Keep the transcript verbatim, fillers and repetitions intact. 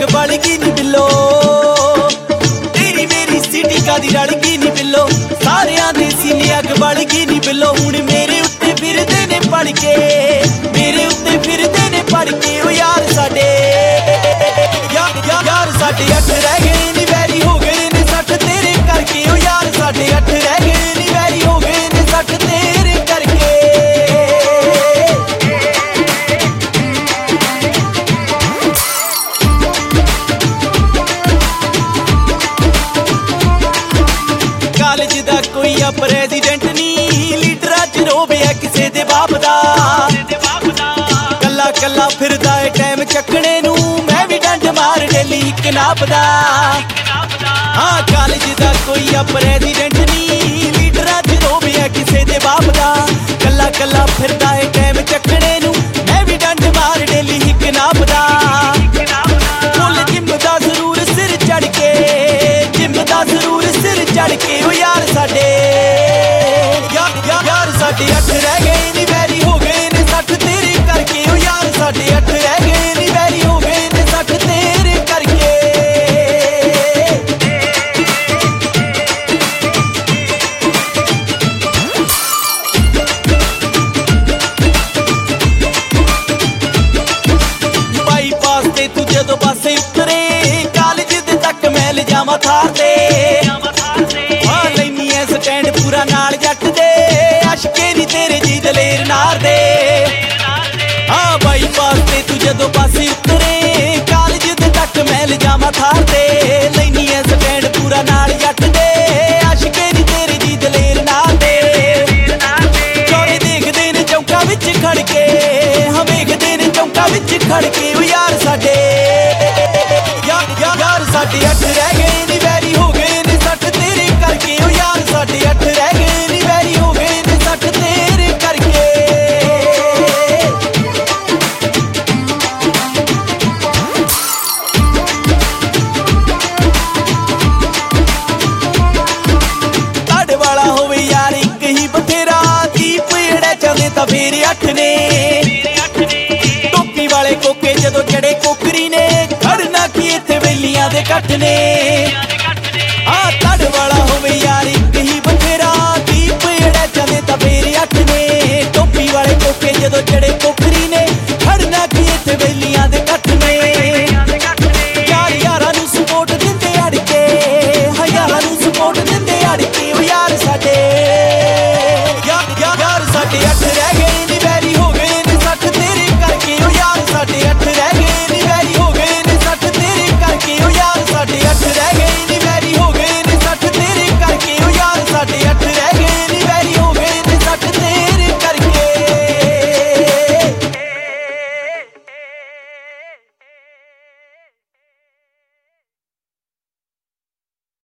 बल गई नी बिल्लो, तेरी मेरी सिटी कादी रल गई नी बिल्लो, सारियां दे सीने अग बल गई नी बिल्लो। हुण मेरे उत्ते फिरदे ने पड़ के, मेरे उत्ते फिरदे ने पड़ के। ओ यार साडे यार यार साडे अठ रह गए नी वैरी हो गए ने सठ तेरे करके। ओ यार साडे अठ रह गए नी वैरी हो गए ने सठ तेरे करके। कालेज दा कोई आ प्रेजिडेंट नी, लीडर च रोबिया किसे दे बाप दा, कला कला फिरदा है टाइम चकने नू, मैं भी डंड मार डेली इक नापदा। हाँ कालेज दा कोई आ प्रेजिडेंट नी, लीडर च रोबिया किसे दे बाप दा, कला कला फिरदा है टाइम चकने नू, मैं भी डंड मार डेली इक नापदा। फुल जिम दा जरूर सिर चढ़ के, जिम दा जरूर सिर चढ़ के। ओ यार साडे यार यार साडे अठ रह गए नी वैरी हो गए ने सठ तेरे करके। ओ यार साडे अठ रह गए नी वैरी हो गए ने सठ तेरे करके। बाईपास ते तू जदों पासे उतरे, कालेज दे तक मैं ले जावां थार ते, स्टैंड पूरा नाल जट दे, अशके नी तेरे जी दलेर नार दे। हाँ बाईपास ते तू जदों पासे उतरे, कालेज दे तक मैं ले जावां थार ते, लैनी है स्टैंड पूरा नाल जट दे, अशके नी तेरे जी दलेर नार दे। चौरे देखदे ने चौंका विच खड़ के, हम वेखदे ने चौंका विच खड़ के। ओ यार साडे यार यार साडे अठ रह गए नी वैरी हो गए ने सठ तेरे करके। ओ यार साडे अठ रह गए नी वैरी हो गए ने सठ तेरे करके। ताड़ वाला होवे यार एक ही बथेरा, दीप एड़ा चले तां फेर अठ ने, टोपी वाले कोके जदों चढ़े कोकरी ने, खड़ना की इत्थे वेलियां दे कट ने। हाँ ताड़ वाला होवे यार एक ही बथेरा, दीप एड़ा चले तां फेर अठ ने, टोपी वाले कोके जदों चढ़े